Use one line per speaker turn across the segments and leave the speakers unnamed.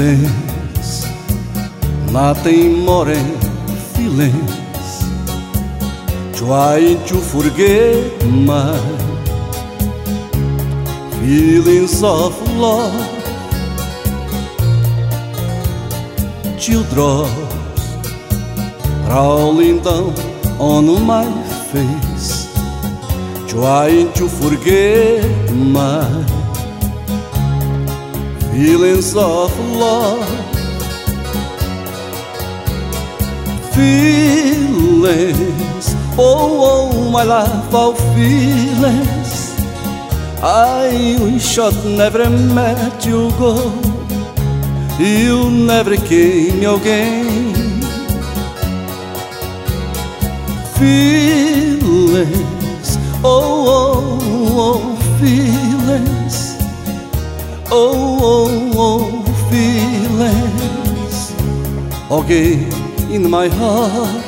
feelings, nothing more than feelings, trying to forget my feelings of love. Teardrops rolling down on my face, trying to forget my feelings of love. Feelings, oh, oh, my life of feelings. I wish I'd never met you go. You never came again. Feelings, oh, oh, oh, feelings. Oh, oh, oh, feelings. Okay, in my heart.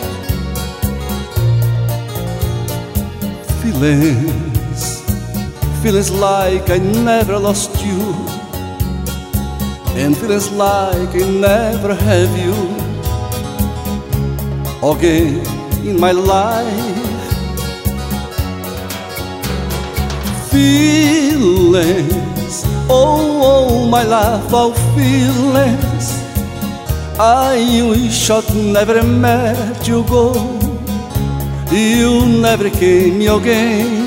Feelings, feelings like I never lost you, and feelings like I never have you. Okay, in my life. Feelings, oh, oh, my life of feelings. I wish I'd never met you go. You never came again.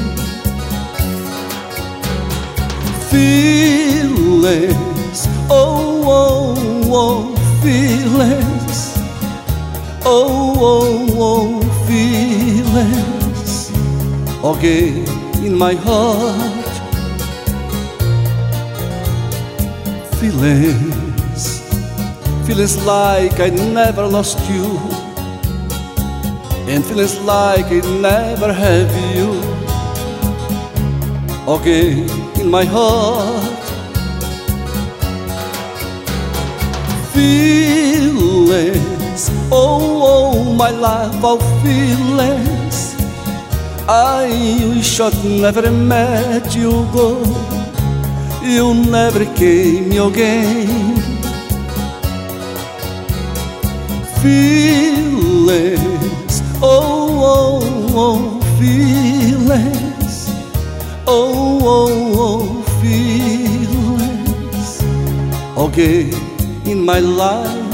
Feelings, oh, oh, oh, feelings. Oh, oh, oh, feelings. Okay, in my heart. Feelings, feelings like I never lost you, and feelings like I never have you. Okay, in my heart. Feelings, oh, oh, my life of feelings. I wish I'd never met you go. You never came again. Feelings, oh, oh, oh, feelings. Oh, oh, oh, feelings. Okay, in my life.